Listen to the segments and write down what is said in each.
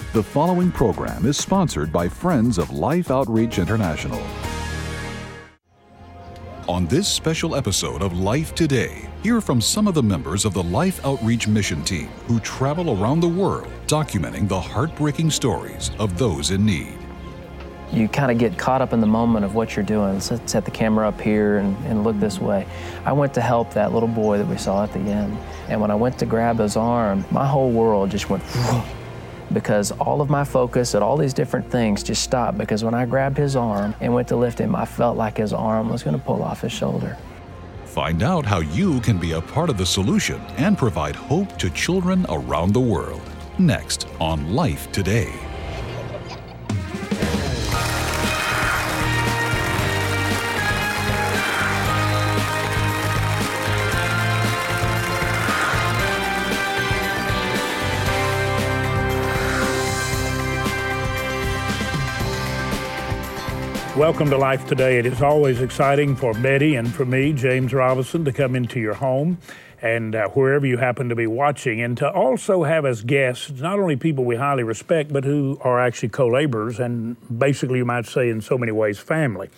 The following program is sponsored by Friends of Life Outreach International. On this special episode of Life Today, hear from some of the members of the Life Outreach Mission Team who travel around the world documenting the heartbreaking stories of those in need. You kind of get caught up in the moment of what you're doing. Set the camera up here and look this way. I went to help that little boy that we saw at the end. And when I went to grab his arm, my whole world just went because all of my focus at all these different things just stopped, because when I grabbed his arm and went to lift him, I felt like his arm was going to pull off his shoulder. Find out how you can be a part of the solution and provide hope to children around the world. Next on Life Today. Welcome to Life Today. It is always exciting for Betty and for me, James Robinson, to come into your home and wherever you happen to be watching, and to also have as guests not only people we highly respect, but who are actually co-laborers and basically, you might say, in so many ways, family.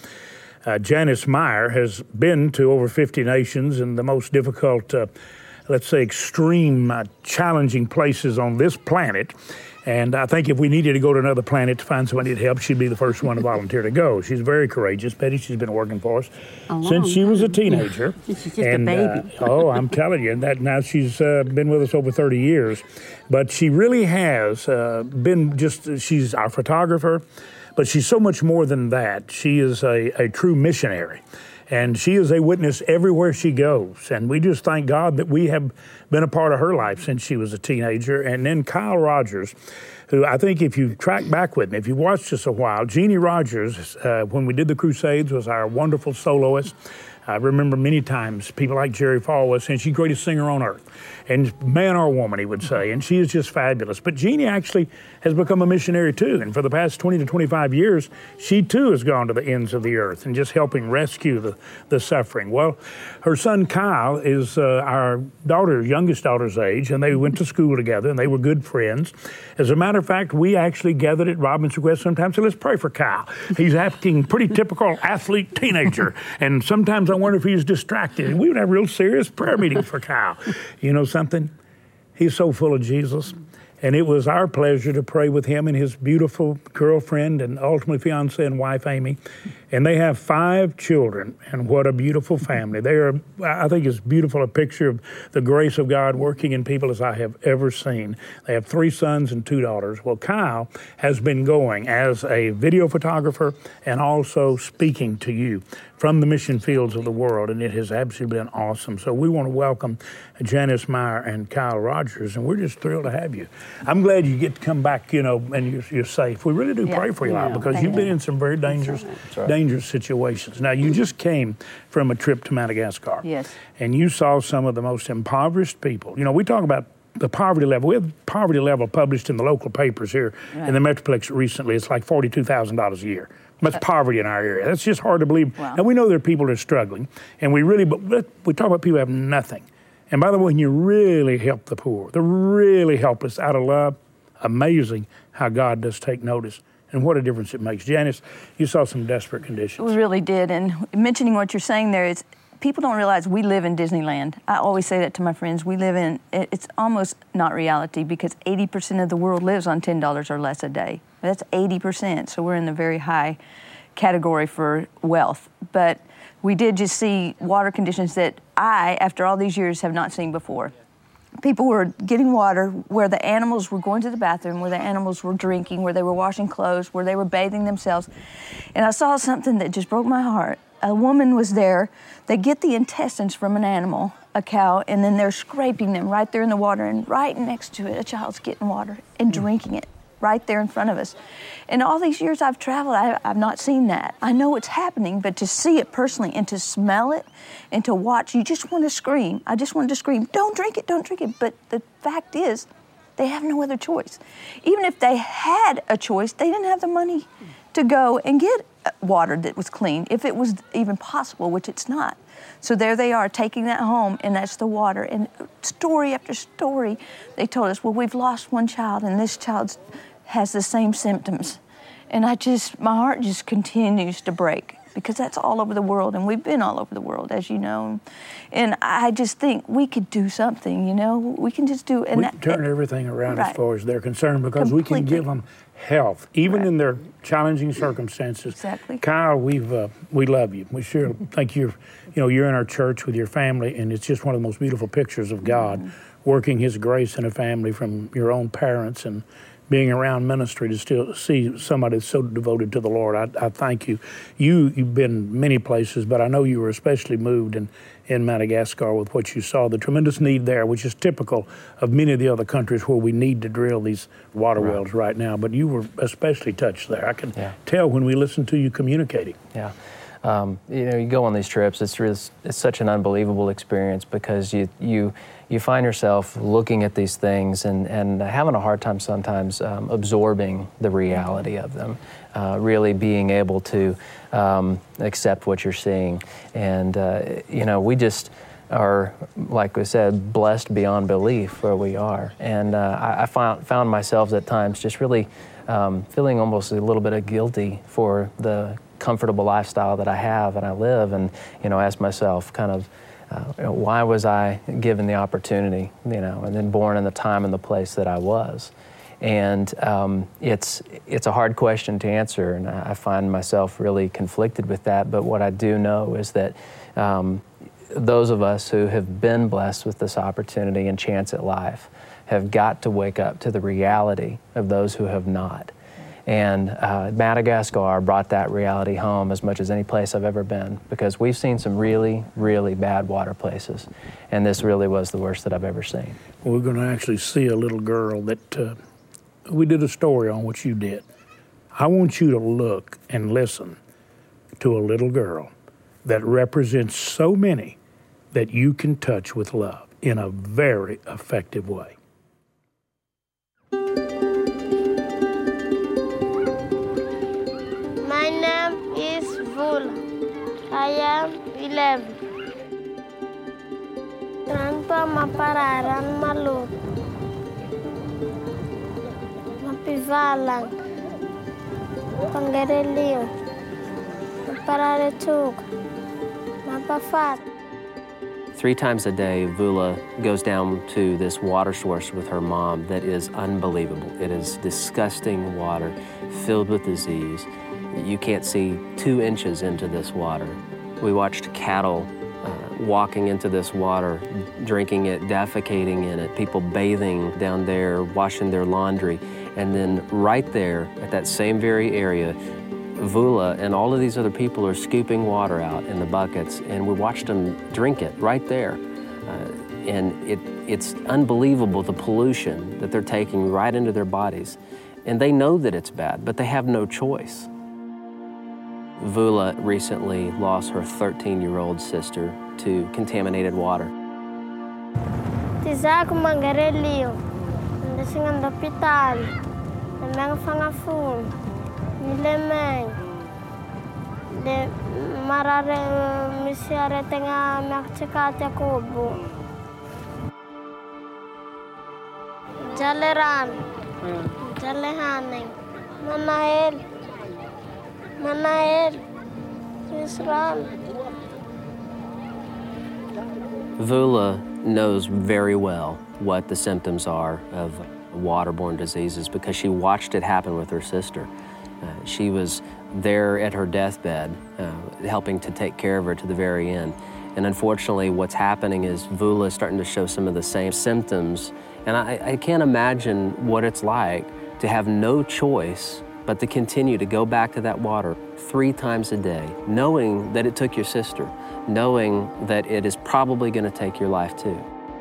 Janice Meyer has been to over 50 nations in the most difficult, let's say, extreme, challenging places on this planet. And I think if we needed to go to another planet to find somebody to help, she'd be the first one to volunteer to go. She's very courageous. Betty, she's been working for us since she was a teenager. She's just a baby. I'm telling you, that now she's been with us over 30 years. But she really has been she's our photographer, but she's so much more than that. She is a true missionary. And she is a witness everywhere she goes. And we just thank God that we have been a part of her life since she was a teenager. And then Kyle Rogers, who I think if you track back with me, if you watched us a while, Jeannie Rogers, when we did the Crusades, was our wonderful soloist. I remember many times people like Jerry Falwell saying she's the greatest singer on earth. And man or woman, he would say. And she is just fabulous. But Jeannie actually has become a missionary too. And for the past 20 to 25 years, she too has gone to the ends of the earth and just helping rescue the suffering. Well, her son Kyle is our youngest daughter's age, and they went to school together, and they were good friends. As a matter of fact, we actually gathered at Robin's request sometimes, so let's pray for Kyle. He's acting pretty typical athlete teenager, and sometimes I wonder if he's distracted. We would have real serious prayer meetings for Kyle. You know something? He's so full of Jesus. And it was our pleasure to pray with him and his beautiful girlfriend and ultimately fiancée and wife, Amy. And they have 5 children, and what a beautiful family. They are, I think it's beautiful, a picture of the grace of God working in people as I have ever seen. They have 3 sons and 2 daughters. Well, Kyle has been going as a video photographer and also speaking to you from the mission fields of the world, and it has absolutely been awesome. So we want to welcome Janice Meyer and Kyle Rogers, and we're just thrilled to have you. I'm glad you get to come back, and you're safe. We really do pray for you, because you've been in some very dangerous situations. Now, you just came from a trip to Madagascar. Yes. And you saw some of the most impoverished people. We talk about the poverty level. We have poverty level published in the local papers here in the Metroplex recently. It's like $42,000 a year. That's poverty in our area. That's just hard to believe. Wow. And we know there are people that are struggling, and we talk about people who have nothing. And by the way, when you really help the poor, the really helpless out of love, amazing how God does take notice and what a difference it makes. Janice, you saw some desperate conditions. We really did. And mentioning what you're saying there is, people don't realize we live in Disneyland. I always say that to my friends. It's almost not reality, because 80% of the world lives on $10 or less a day. That's 80%, so we're in the very high category for wealth. But we did just see water conditions that I, after all these years, have not seen before. People were getting water where the animals were going to the bathroom, where the animals were drinking, where they were washing clothes, where they were bathing themselves. And I saw something that just broke my heart. A woman was there. They get the intestines from an animal, a cow, and then they're scraping them right there in the water. And right next to it, a child's getting water and drinking it right there in front of us. And all these years I've traveled, I've not seen that. I know it's happening, but to see it personally and to smell it and to watch, you just want to scream. I just wanted to scream, don't drink it, don't drink it. But the fact is, they have no other choice. Even if they had a choice, they didn't have the money to go and get water that was clean, if it was even possible, which it's not. So there they are, taking that home, and that's the water. And story after story, they told us, well, we've lost one child, and this child's has the same symptoms. And my heart just continues to break, because that's all over the world, and we've been all over the world, as you know. And I just think we could do something, you know? We can just do... we can turn everything around right. as far as they're concerned, because Completely. we can give them health, even right. in their challenging circumstances. Exactly. Kyle, we love you. We sure think you're in our church with your family, and it's just one of the most beautiful pictures of God working His grace in a family from your own parents, and being around ministry to still see somebody so devoted to the Lord. I thank you. You've been many places, but I know you were especially moved in Madagascar with what you saw, the tremendous need there, which is typical of many of the other countries where we need to drill these water wells right now. But you were especially touched there. I can tell when we listen to you communicating. Yeah. You go on these trips, it's such an unbelievable experience, because you find yourself looking at these things and having a hard time sometimes absorbing the reality of them, really being able to accept what you're seeing. And, we just are, like we said, blessed beyond belief where we are. And I found myself at times just really feeling almost a little bit of guilty for the comfortable lifestyle that I have and I live, and ask myself kind of why was I given the opportunity, and then born in the time and the place that I was. And it's a hard question to answer, and I find myself really conflicted with that. But what I do know is that those of us who have been blessed with this opportunity and chance at life have got to wake up to the reality of those who have not. And Madagascar brought that reality home as much as any place I've ever been, because we've seen some really, really bad water places, and this really was the worst that I've ever seen. Well, we're going to actually see a little girl that we did a story on what you did. I want you to look and listen to a little girl that represents so many that you can touch with love in a very effective way. My name is Vula. I am 11. Tanpa mapararan malut. Mapivalang. Pangareliw. Mapararetug. Mapafat. 3 times a day, Vula goes down to this water source with her mom that is unbelievable. It is disgusting water filled with disease. You can't see 2 inches into this water. We watched cattle walking into this water, drinking it, defecating in it, people bathing down there, washing their laundry. And then right there at that same very area, Vula and all of these other people are scooping water out in the buckets, and we watched them drink it right there. And it's unbelievable, the pollution that they're taking right into their bodies. And they know that it's bad, but they have no choice. Vula recently lost her 13-year-old sister to contaminated water. Tizaku mangarelio, ndasingan hospital, namang fangafun, nilemeng, de marare misiare tenga makchikatya kubu. Jaleran, jalehaneng, Manael, Israel. Vula knows very well what the symptoms are of waterborne diseases because she watched it happen with her sister. She was there at her deathbed, helping to take care of her to the very end. And unfortunately, what's happening is Vula is starting to show some of the same symptoms. And I can't imagine what it's like to have no choice but to continue to go back to that water 3 times a day, knowing that it took your sister, knowing that it is probably going to take your life too.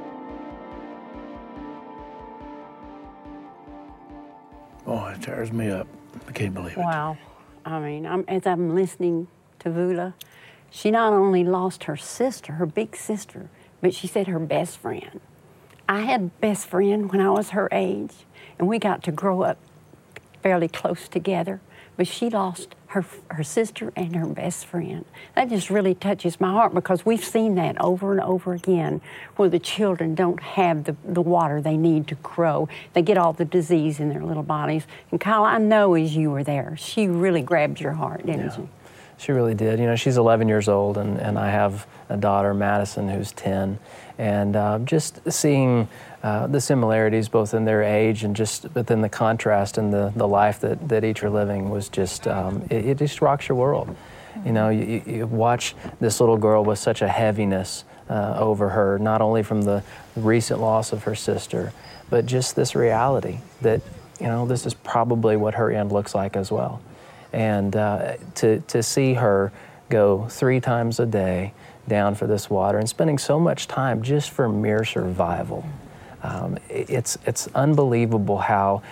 Oh, it tears me up. I can't believe it. Wow. I mean, as I'm listening to Vula, she not only lost her sister, her big sister, but she said her best friend. I had a best friend when I was her age, and we got to grow up fairly close together. but she lost her sister and her best friend. That just really touches my heart because we've seen that over and over again where the children don't have the water they need to grow. They get all the disease in their little bodies. And Kyle, I know as you were there, she really grabbed your heart, didn't she? She really did. You know, she's 11 years old, and I have a daughter, Madison, who's 10. And just seeing the similarities both in their age and just within the contrast and the life that each are living was just, it just rocks your world. You know, you watch this little girl with such a heaviness over her, not only from the recent loss of her sister, but just this reality that, you know, this is probably what her end looks like as well. And to see her go 3 times a day down for this water and spending so much time just for mere survival, it's unbelievable how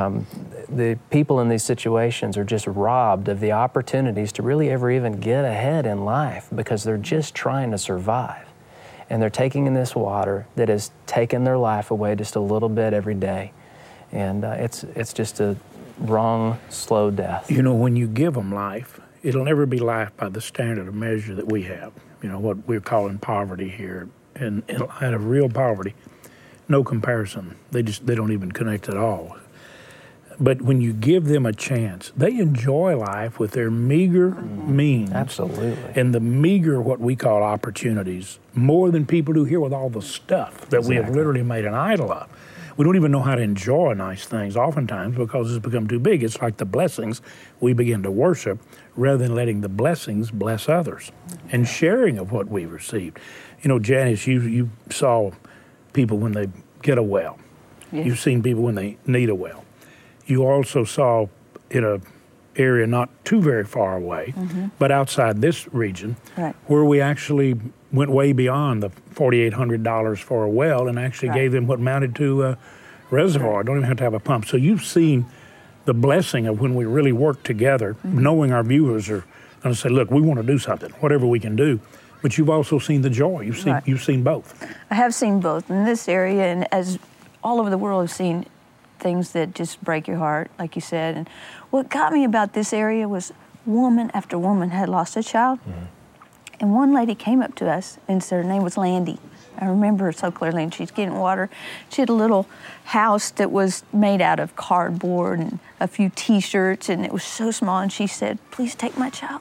the people in these situations are just robbed of the opportunities to really ever even get ahead in life because they're just trying to survive. And they're taking in this water that has taken their life away just a little bit every day. And it's just a wrong, slow death. You know, when you give them life, it'll never be life by the standard of measure that we have. You know, what we're calling poverty here. And out of real poverty, no comparison. They don't even connect at all. But when you give them a chance, they enjoy life with their meager means. Absolutely. And the meager, what we call opportunities, more than people do here with all the stuff that we have literally made an idol of. We don't even know how to enjoy nice things oftentimes because it's become too big. It's like the blessings we begin to worship rather than letting the blessings bless others and sharing of what we received. You know, Janice, you saw people when they get a well. Yes. You've seen people when they need a well. You also saw in an area not too very far away, but outside this region, where we actually went way beyond the $4,800 for a well and actually gave them what amounted to a reservoir. Don't even have to have a pump. So you've seen the blessing of when we really work together, knowing our viewers are going to say, look, we want to do something, whatever we can do. But you've also seen the joy. You've seen both. I have seen both in this area, and as all over the world have seen things that just break your heart, like you said. And what got me about this area was woman after woman had lost a child. And one lady came up to us and said her name was Landy. I remember her so clearly, and she's getting water. She had a little house that was made out of cardboard and a few T-shirts, and it was so small, and she said, please take my child.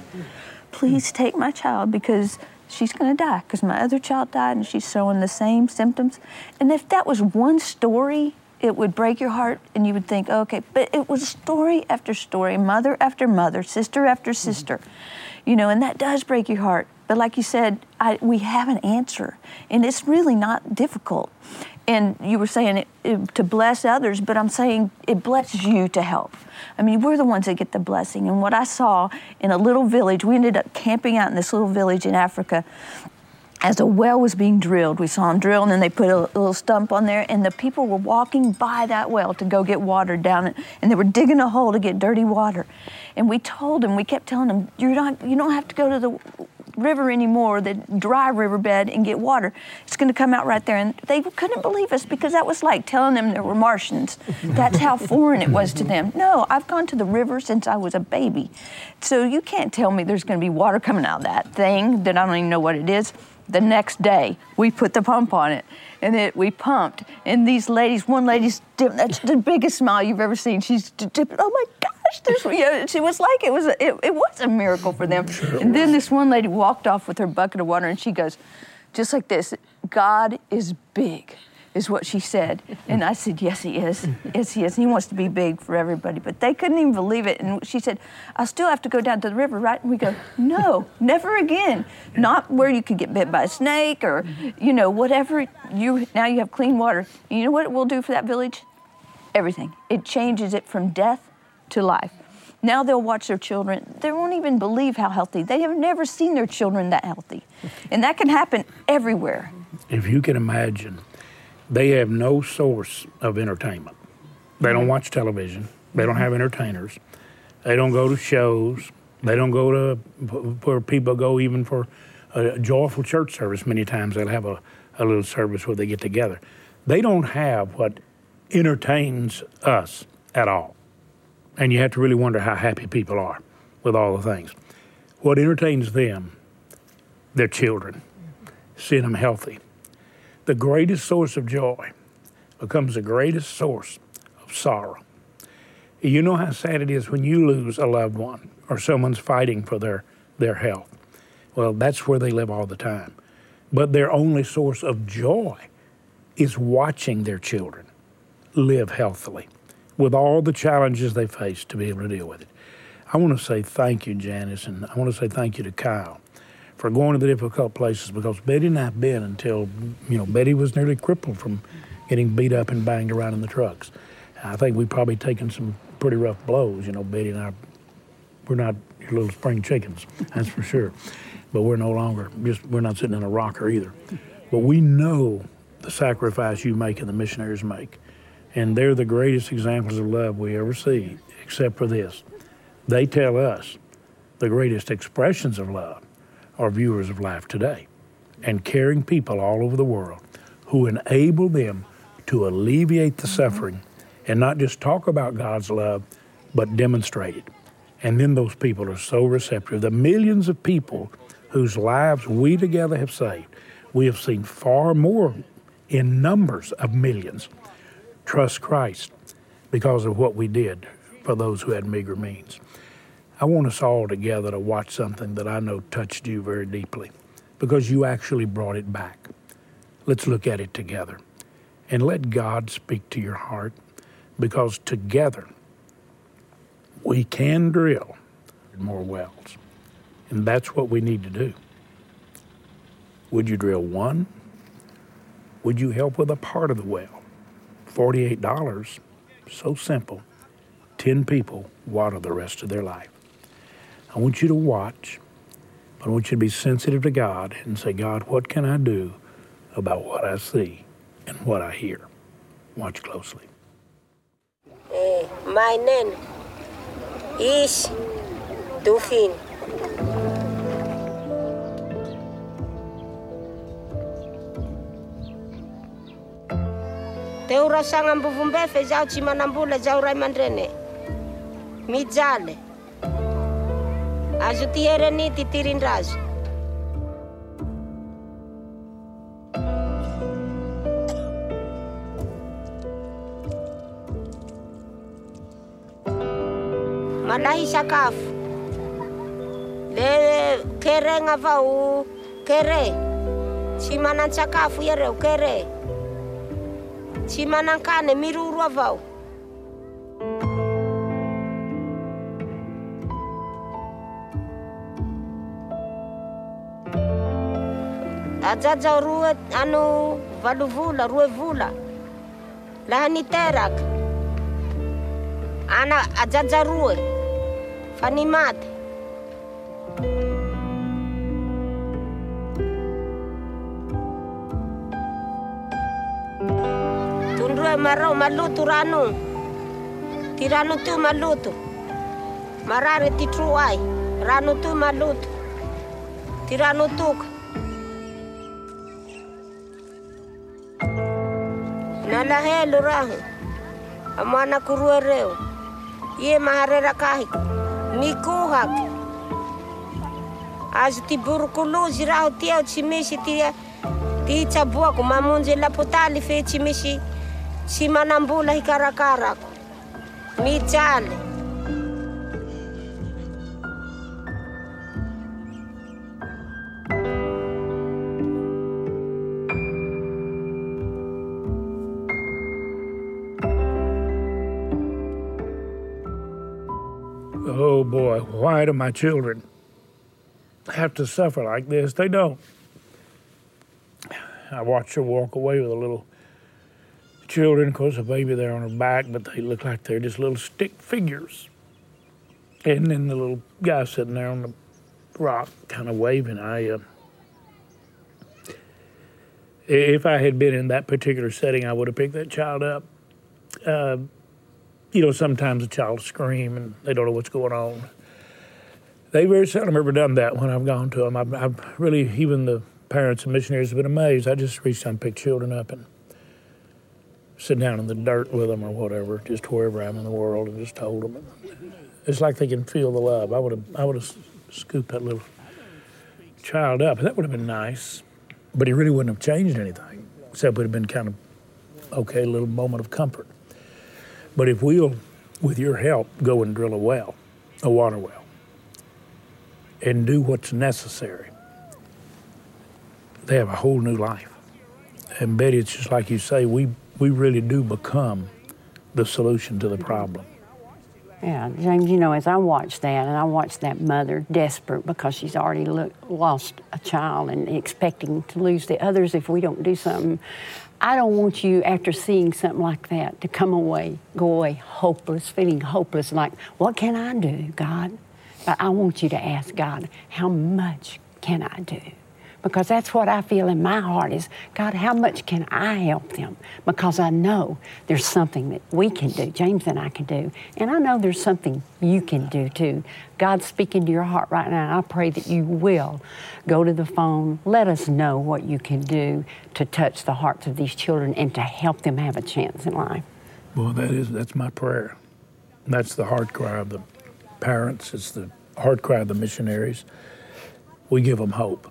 Please take my child because she's going to die because my other child died and she's showing the same symptoms. And if that was one story, it would break your heart and you would think, okay, but it was story after story, mother after mother, sister after sister, you know, and that does break your heart. But like you said, we have an answer, and it's really not difficult. And you were saying it to bless others, but I'm saying it blesses you to help. I mean, we're the ones that get the blessing. And what I saw in a little village, we ended up camping out in this little village in Africa. As a well was being drilled, we saw them drill, and then they put a little stump on there, and the people were walking by that well to go get water down it, and they were digging a hole to get dirty water. And we told them, we kept telling them, you don't have to go to the river anymore, the dry riverbed, and get water. It's going to come out right there. And they couldn't believe us because that was like telling them there were Martians. That's how foreign it was to them. No, I've gone to the river since I was a baby. So you can't tell me there's going to be water coming out of that thing that I don't even know what it is. The next day, we put the pump on it, and we pumped. And these ladies, one lady's dipping, that's the biggest smile you've ever seen. She's dipping, oh my gosh, she was like, it was a miracle for them. Sure and then this one lady walked off with her bucket of water, and she goes, just like this, God is big, is what she said. And I said, yes, he is. Yes, he is. He wants to be big for everybody. But they couldn't even believe it. And she said, I'll still have to go down to the river, right? And we go, no, never again. Not where you could get bit by a snake or, whatever. Now you have clean water. And you know what it will do for that village? Everything. It changes it from death to life. Now they'll watch their children. They won't even believe how healthy. They have never seen their children that healthy. And that can happen everywhere. If you can imagine, they have no source of entertainment. They don't watch television. They don't have entertainers. They don't go to shows. They don't go to where people go even for a joyful church service. Many times they'll have a little service where they get together. They don't have what entertains us at all. And you have to really wonder how happy people are with all the things. What entertains them, their children, seeing them healthy. The greatest source of joy becomes the greatest source of sorrow. You know how sad it is when you lose a loved one or someone's fighting for their health. Well, that's where they live all the time. But their only source of joy is watching their children live healthily with all the challenges they face to be able to deal with it. I want to say thank you, Janice, and I want to say thank you to Kyle for going to the difficult places, because Betty and I have been until, Betty was nearly crippled from getting beat up and banged around in the trucks. I think we've probably taken some pretty rough blows. Betty and I, we're not your little spring chickens, that's for sure. But we're no longer, we're not sitting in a rocker either. But we know the sacrifice you make and the missionaries make. And they're the greatest examples of love we ever see, except for this. They tell us the greatest expressions of love are viewers of Life Today and caring people all over the world who enable them to alleviate the suffering and not just talk about God's love, but demonstrate it. And then those people are so receptive. The millions of people whose lives we together have saved, we have seen far more in numbers of millions trust Christ because of what we did for those who had meager means. I want us all together to watch something that I know touched you very deeply because you actually brought it back. Let's look at it together and let God speak to your heart, because together we can drill more wells. And that's what we need to do. Would you drill one? Would you help with a part of the well? $48, so simple. 10 people water the rest of their life. I want you to watch, but I want you to be sensitive to God and say, God, what can I do about what I see and what I hear? Watch closely. My name is Dufin. Teura sanga mbuvumbefe zao tsy manambola zao ray aman-dreny. Mijaly. Azo ty herany ty tirin-drazo. Malahy sakafo. Le keregna avao kere. Tsy manan-tsakafo iareo kere. Tsy manan-kany miroro avao. Ajaja roa valo vola, 2 vola. Laha niteraka. Ana ajaja roa. Fa ni maty. Tundroe marao maluto rano. Ti rano tu maluto. Marare ti truai. Rano tu maluto. Ti rano tuka. Nalahelo raho. Amana kurue reo. Ie maharera kahiko. Mikuhak. Azo ti burukuluzy raho tiao tsy misy ti tsaboako mamonjy lapotaly fe tsy misy tsy manambola hikarakarako. Mijaly. Oh boy, why do my children have to suffer like this? They don't. I watch her walk away with a little children, of course, a baby there on her back, but they look like they're just little stick figures. And then the little guy sitting there on the rock kind of waving. If I had been in that particular setting, I would have picked that child up. Sometimes a child will scream and they don't know what's going on. They very seldom ever done that when I've gone to them. I've really, even the parents and missionaries have been amazed. I just reached out and picked children up and sit down in the dirt with them or whatever, just wherever I'm in the world, and just hold them It's like they can feel the love. I would have scooped that little child up. That would have been nice, but it really wouldn't have changed anything, except it would have been kind of, okay, a little moment of comfort. But if we'll, with your help, go and drill a water well, and do what's necessary, they have a whole new life. And Betty, it's just like you say, we really do become the solution to the problem. Yeah, James, you know, as I watched that, and I watched that mother desperate because she's already lost a child and expecting to lose the others if we don't do something, I don't want you, after seeing something like that, to go away hopeless, feeling hopeless, like, what can I do, God? But I want you to ask God, how much can I do? Because that's what I feel in my heart is, God, how much can I help them? Because I know there's something that we can do, James and I can do, and I know there's something you can do too. God's speaking to your heart right now, and I pray that you will go to the phone, let us know what you can do to touch the hearts of these children and to help them have a chance in life. Well, that's my prayer. That's the heart cry of the parents. It's the heart cry of the missionaries. We give them hope.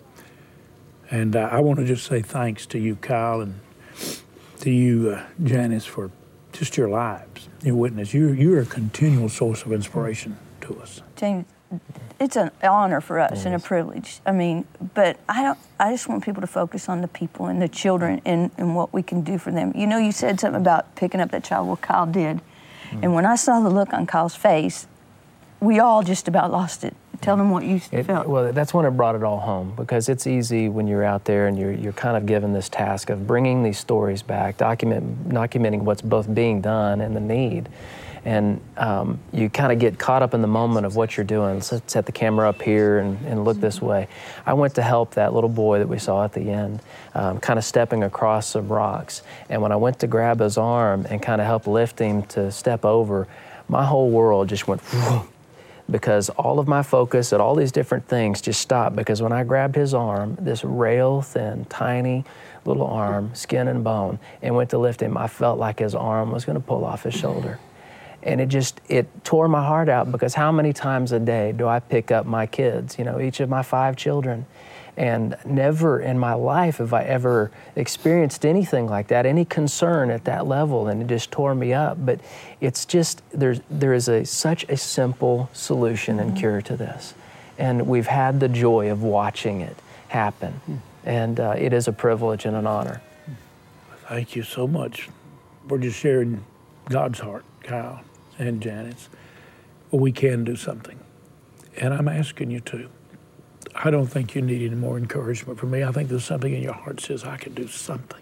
And I want to just say thanks to you, Kyle, and to you, Janice, for just your lives, your witness. You're a continual source of inspiration to us. James, it's an honor for us and a privilege. I mean, but I just want people to focus on the people and the children and what we can do for them. You know, you said something about picking up that child. Well, Kyle did. And when I saw the look on Kyle's face, we all just about lost it. Tell them what you felt. Well, that's when it brought it all home, because it's easy when you're out there and you're kind of given this task of bringing these stories back, documenting what's both being done and the need. And you kind of get caught up in the moment of what you're doing. Let's set the camera up here and look this way. I went to help that little boy that we saw at the end, kind of stepping across some rocks. And when I went to grab his arm and kind of help lift him to step over, my whole world just went whoop, because all of my focus at all these different things just stopped, because when I grabbed his arm, this rail-thin, tiny little arm, skin and bone, and went to lift him, I felt like his arm was going to pull off his shoulder. And it tore my heart out, because how many times a day do I pick up my kids, you know, each of my 5 children, and never in my life have I ever experienced anything like that, any concern at that level, and it just tore me up. But it's just, there is such a simple solution and cure to this. And we've had the joy of watching it happen. And it is a privilege and an honor. Thank you so much for just sharing God's heart, Kyle and Janice. Well, we can do something. And I'm asking you to. I don't think you need any more encouragement from me. I think there's something in your heart that says, I can do something.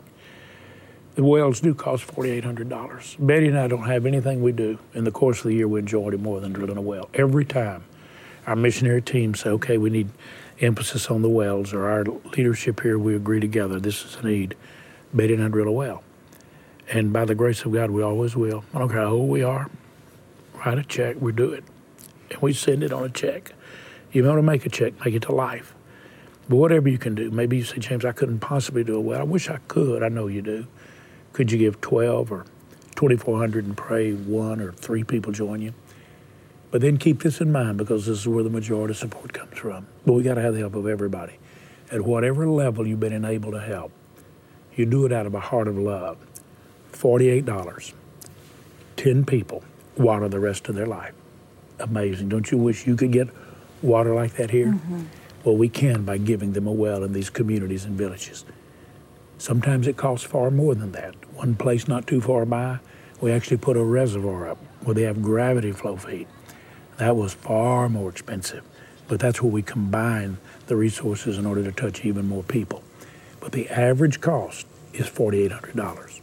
The wells do cost $4,800. Betty and I don't have anything we do in the course of the year we enjoyed it more than drilling a well. Every time our missionary team say, okay, we need emphasis on the wells, or our leadership here, we agree together, this is a need, Betty and I drill a well. And by the grace of God, we always will. I don't care how old we are, write a check, we do it. And we send it on a check. You want to make a check, make it to life. But whatever you can do, maybe you say, James, I couldn't possibly do it well. I wish I could. I know you do. Could you give 12 or 2,400 and pray 1 or 3 people join you? But then keep this in mind, because this is where the majority of support comes from. But we got to have the help of everybody. At whatever level you've been enabled to help, you do it out of a heart of love. $48, 10 people, water the rest of their life. Amazing. Don't you wish you could get water like that here? Well, we can by giving them a well in these communities and villages. Sometimes it costs far more than that. One place not too far by, we actually put a reservoir up where they have gravity flow feed. That was far more expensive, but that's where we combine the resources in order to touch even more people. But the average cost is $4,800.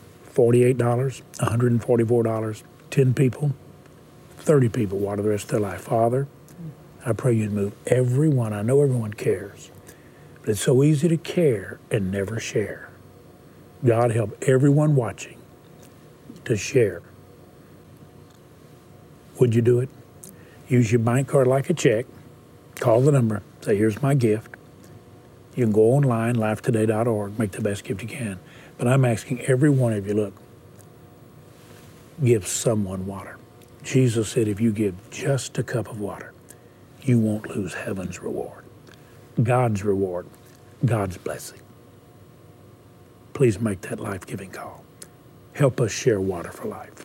$48, $144, 10 people, 30 people water the rest of their life. Father, I pray you'd move everyone. I know everyone cares, but it's so easy to care and never share. God, help everyone watching to share. Would you do it? Use your bank card like a check. Call the number. Say, here's my gift. You can go online, lifetoday.org, make the best gift you can. But I'm asking every one of you, look, give someone water. Jesus said, if you give just a cup of water, you won't lose heaven's reward, God's reward, God's blessing. Please make that life-giving call. Help us share water for life.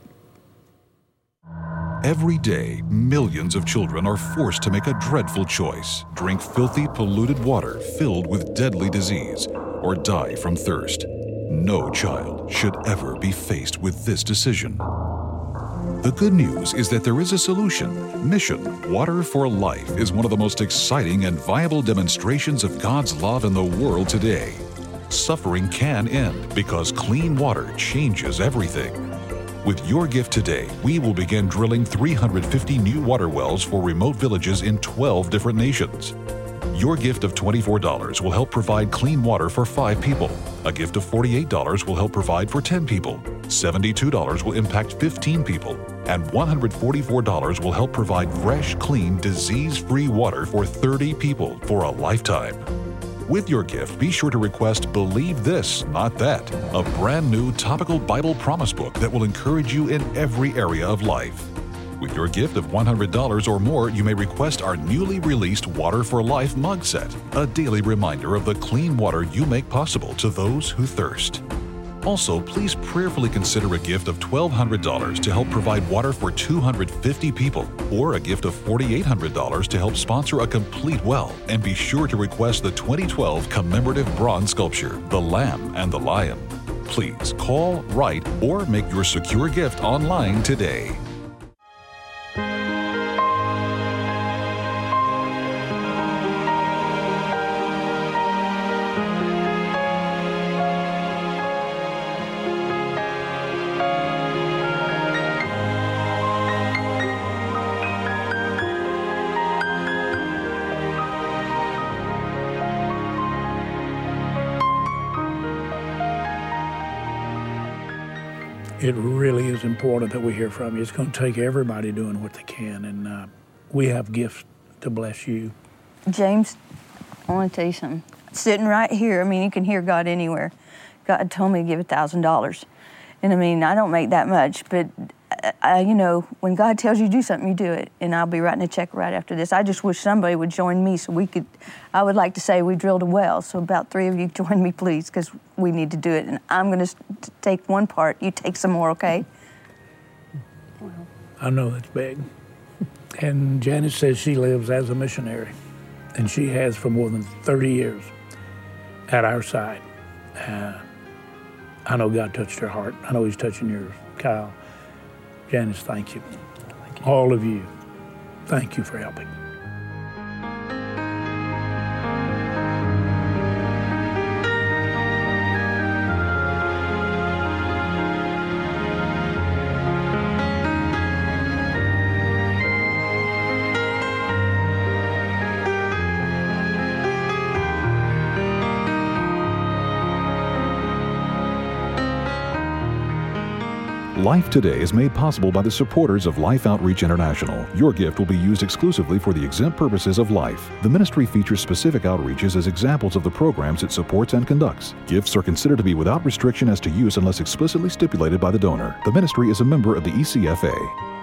Every day, millions of children are forced to make a dreadful choice: drink filthy, polluted water filled with deadly disease, or die from thirst. No child should ever be faced with this decision. The good news is that there is a solution. Mission Water for Life is one of the most exciting and viable demonstrations of God's love in the world today. Suffering can end because clean water changes everything. With your gift today, we will begin drilling 350 new water wells for remote villages in 12 different nations. Your gift of $24 will help provide clean water for 5 people. A gift of $48 will help provide for 10 people. $72 will impact 15 people. And $144 will help provide fresh, clean, disease-free water for 30 people for a lifetime. With your gift, be sure to request Believe This, Not That, a brand new topical Bible promise book that will encourage you in every area of life. With your gift of $100 or more, you may request our newly released Water for Life mug set, a daily reminder of the clean water you make possible to those who thirst. Also, please prayerfully consider a gift of $1,200 to help provide water for 250 people, or a gift of $4,800 to help sponsor a complete well, and be sure to request the 2012 commemorative bronze sculpture, The Lamb and the Lion. Please call, write, or make your secure gift online today. It really is important that we hear from you. It's going to take everybody doing what they can, and we have gifts to bless you. James, I want to tell you something. Sitting right here, I mean, you can hear God anywhere. God told me to give $1,000. And I mean, I don't make that much, but you know, when God tells you to do something, you do it. And I'll be writing a check right after this. I just wish somebody would join me so we could, I would like to say we drilled a well. So about 3 of you join me, please, because we need to do it. And I'm going to take one part. You take some more, okay? I know it's big. And Janice says she lives as a missionary. And she has for more than 30 years at our side. I know God touched her heart. I know He's touching yours. Kyle, Janice, thank you. Thank you. All of you, thank you for helping. Life Today is made possible by the supporters of Life Outreach International. Your gift will be used exclusively for the exempt purposes of life. The ministry features specific outreaches as examples of the programs it supports and conducts. Gifts are considered to be without restriction as to use unless explicitly stipulated by the donor. The ministry is a member of the ECFA.